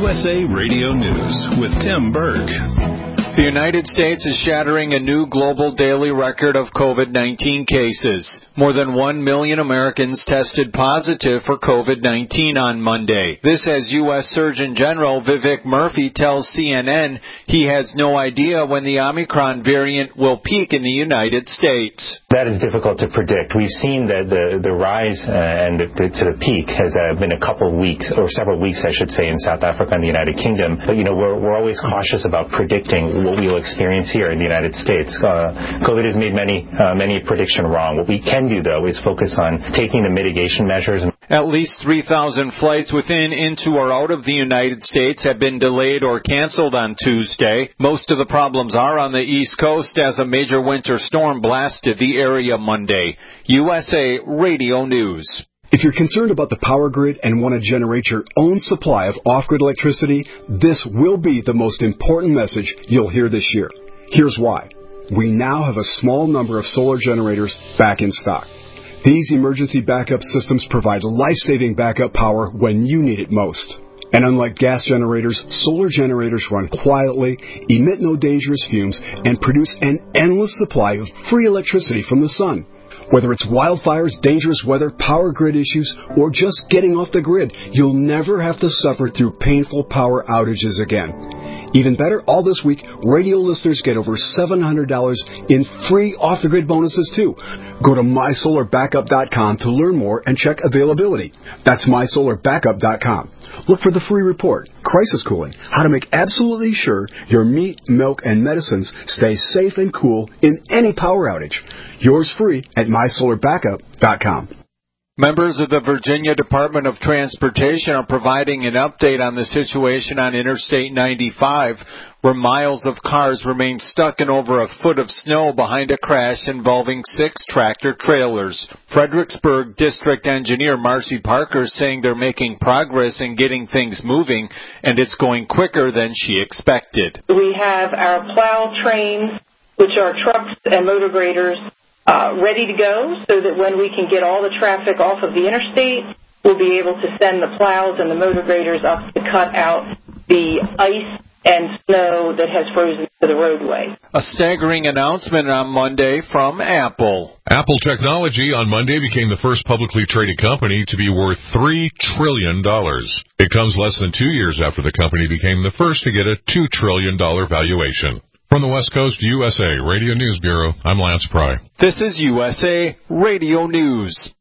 USA Radio News with Tim Berg. The United States is shattering a new global daily record of COVID-19 cases. More than 1 million Americans tested positive for COVID-19 on Monday. This as U.S. Surgeon General Vivek Murthy tells CNN he has no idea when the Omicron variant will peak in the United States. That is difficult to predict. We've seen that the rise to the peak has been a couple of weeks, or several weeks, I should say, in South Africa and the United Kingdom. But, we're always cautious about predicting what we will experience here in the United States. COVID has made many prediction wrong. What we can do, though, is focus on taking the mitigation measures. At least 3,000 flights within, into, or out of the United States have been delayed or canceled on Tuesday. Most of the problems are on the East Coast as a major winter storm blasted the area Monday. USA Radio News. If you're concerned about the power grid and want to generate your own supply of off-grid electricity, this will be the most important message you'll hear this year. Here's why. We now have a small number of solar generators back in stock. These emergency backup systems provide life-saving backup power when you need it most. And unlike gas generators, solar generators run quietly, emit no dangerous fumes, and produce an endless supply of free electricity from the sun. Whether it's wildfires, dangerous weather, power grid issues, or just getting off the grid, you'll never have to suffer through painful power outages again. Even better, all this week, radio listeners get over $700 in free off-the-grid bonuses, too. Go to mysolarbackup.com to learn more and check availability. That's mysolarbackup.com. Look for the free report, Crisis Cooling, how to make absolutely sure your meat, milk, and medicines stay safe and cool in any power outage. Yours free at mysolarbackup.com. Members of the Virginia Department of Transportation are providing an update on the situation on Interstate 95, where miles of cars remain stuck in over a foot of snow behind a crash involving 6 tractor-trailers. Fredericksburg District Engineer Marcy Parker is saying they're making progress in getting things moving, and it's going quicker than she expected. We have our plow trains, which are trucks and motor graders, ready to go so that when we can get all the traffic off of the interstate, we'll be able to send the plows and the motor graders up to cut out the ice and snow that has frozen to the roadway. A staggering announcement on Monday from Apple. Apple Technology on Monday became the first publicly traded company to be worth $3 trillion. It comes less than 2 years after the company became the first to get a $2 trillion valuation. From the West Coast USA Radio News Bureau, I'm Lance Pry. This is USA Radio News.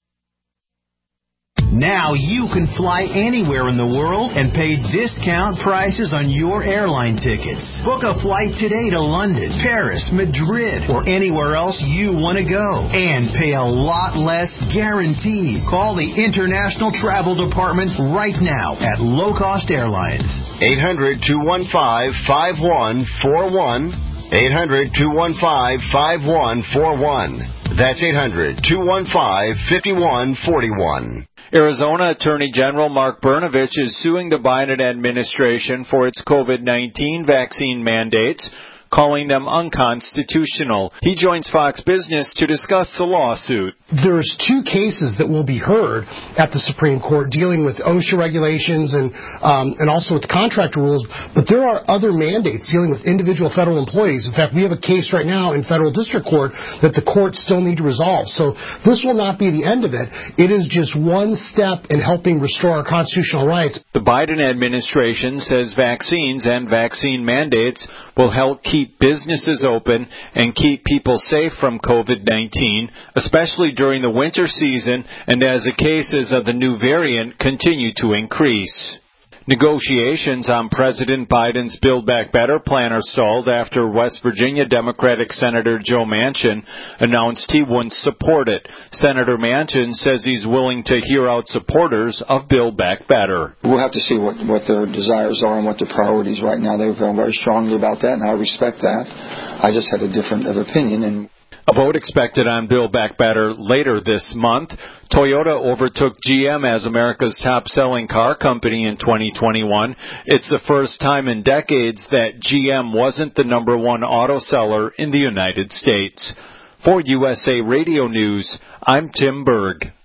Now you can fly anywhere in the world and pay discount prices on your airline tickets. Book a flight today to London, Paris, Madrid, or anywhere else you want to go. And pay a lot less guaranteed. Call the International Travel Department right now at Low Cost Airlines. 800-215-5141. 800-215-5141. That's 800-215-5141. Arizona Attorney General Mark Brnovich is suing the Biden administration for its COVID-19 vaccine mandates, calling them unconstitutional. He joins Fox Business to discuss the lawsuit. There's 2 cases that will be heard at the Supreme Court dealing with OSHA regulations and also with contract rules, but there are other mandates dealing with individual federal employees. In fact, we have a case right now in federal district court that the courts still need to resolve. So this will not be the end of it. It is just one step in helping restore our constitutional rights. The Biden administration says vaccines and vaccine mandates will help keep businesses open and keep people safe from COVID-19, especially during the winter season and as the cases of the new variant continue to increase. Negotiations on President Biden's Build Back Better plan are stalled after West Virginia Democratic Senator Joe Manchin announced he wouldn't support it. Senator Manchin says he's willing to hear out supporters of Build Back Better. We'll have to see what their desires are and what their priorities right now. They feel very strongly about that, and I respect that. I just had a different opinion. A vote expected on Build Back Better later this month. Toyota overtook GM as America's top-selling car company in 2021. It's the first time in decades that GM wasn't the number 1 auto seller in the United States. For USA Radio News, I'm Tim Berg.